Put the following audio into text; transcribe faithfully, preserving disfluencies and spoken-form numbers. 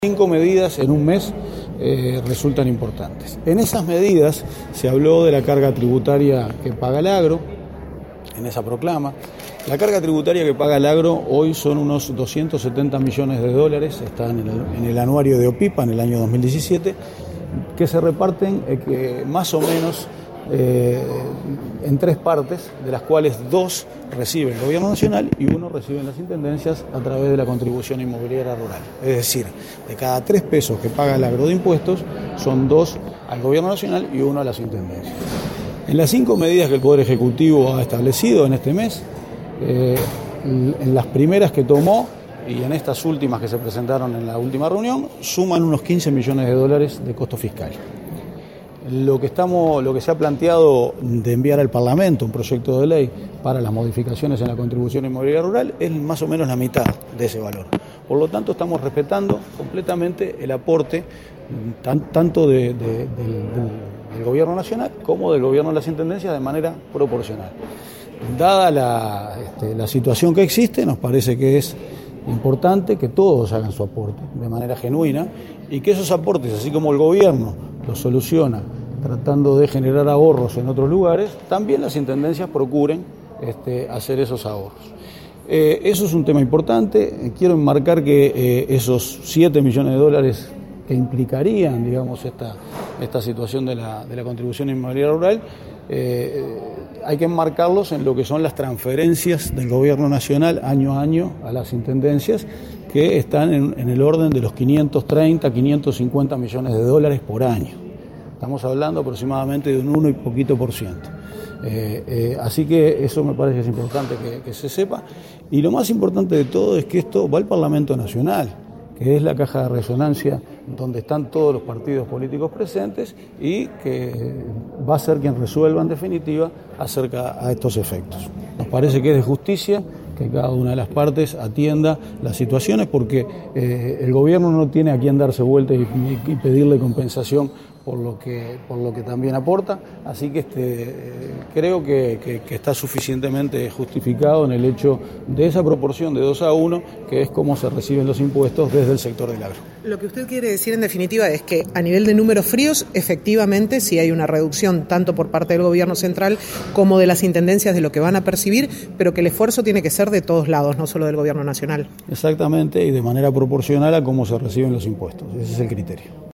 Cinco medidas en un mes eh, resultan importantes. En esas medidas se habló de la carga tributaria que paga el agro, en esa proclama. La carga tributaria que paga el agro hoy son unos doscientos setenta millones de dólares, están en el, en el anuario de OPIPA en el año dos mil diecisiete, que se reparten eh, que más o menos eh, en tres partes, de las cuales dos recibe el gobierno nacional y uno reciben las intendencias a través de la contribución inmobiliaria rural. Es decir, de cada tres pesos que paga el agro de impuestos, son dos al gobierno nacional y uno a las intendencias. En las cinco medidas que el Poder Ejecutivo ha establecido en este mes, eh, en las primeras que tomó y en estas últimas que se presentaron en la última reunión, suman unos quince millones de dólares de costo fiscal. Lo que, estamos, lo que se ha planteado de enviar al Parlamento un proyecto de ley para las modificaciones en la contribución inmobiliaria rural es más o menos la mitad de ese valor. Por lo tanto, estamos respetando completamente el aporte tan, tanto de, de, de, del, del Gobierno Nacional como del Gobierno de las Intendencias de manera proporcional. Dada la, este, la situación que existe, nos parece que es importante que todos hagan su aporte de manera genuina y que esos aportes, así como el Gobierno lo soluciona tratando de generar ahorros en otros lugares, también las intendencias procuren este, hacer esos ahorros. Eh, eso es un tema importante. Quiero enmarcar que eh, esos siete millones de dólares que implicarían, digamos, esta, esta situación de la, de la contribución inmobiliaria rural, eh, hay que enmarcarlos en lo que son las transferencias del gobierno nacional año a año a las intendencias, que están en, en el orden de los quinientos treinta, quinientos cincuenta millones de dólares por año. Estamos hablando aproximadamente de un uno y poquito por ciento. Eh, eh, así que eso me parece que es importante que, que se sepa. Y lo más importante de todo es que esto va al Parlamento Nacional, que es la caja de resonancia donde están todos los partidos políticos presentes y que va a ser quien resuelva en definitiva acerca a estos efectos. Nos parece que es de justicia que cada una de las partes atienda las situaciones porque eh, el gobierno no tiene a quién darse vuelta y, y pedirle compensación por lo que por lo que también aporta, así que este, creo que, que, que está suficientemente justificado en el hecho de esa proporción de dos a uno, que es como se reciben los impuestos desde el sector del agro. Lo que usted quiere decir en definitiva es que a nivel de números fríos, efectivamente sí hay una reducción tanto por parte del gobierno central como de las intendencias de lo que van a percibir, pero que el esfuerzo tiene que ser de todos lados, no solo del gobierno nacional. Exactamente, y de manera proporcional a cómo se reciben los impuestos, ese es el criterio.